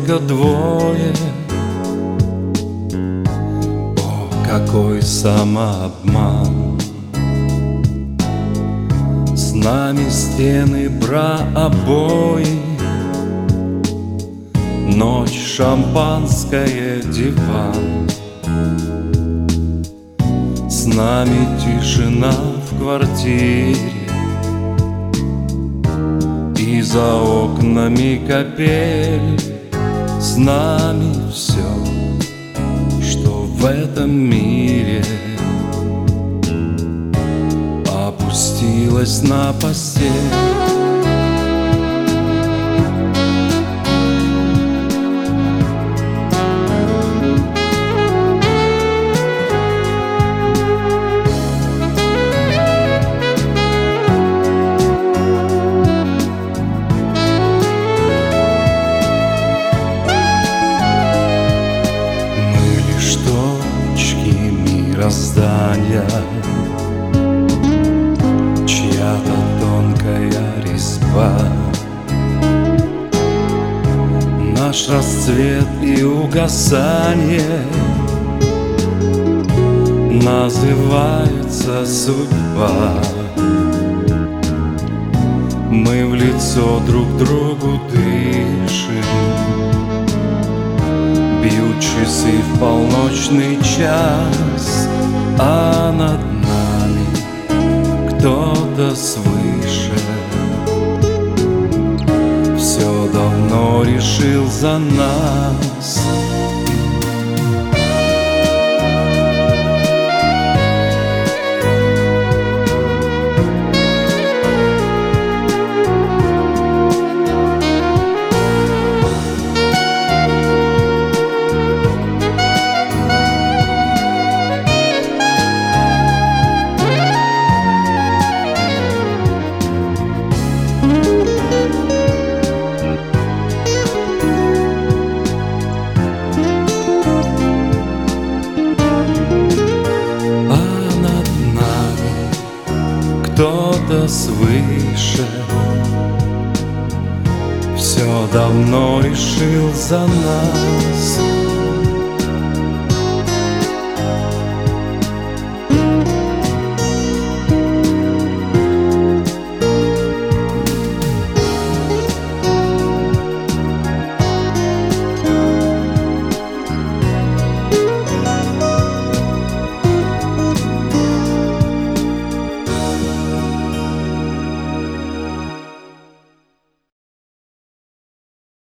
только двое. О, какой самообман! С нами стены про обои, ночь, шампанское, диван. С нами тишина в квартире, и за окнами капель. С нами все, что в этом мире опустилось на постель. Мироздания, чья-то тонкая резьба, наш расцвет и угасание называется судьба. Мы в лицо друг другу дышим, бьют часы в полночный час, а над нами кто-то свыше все давно решил за нас. Кто-то свыше все давно решил за нас.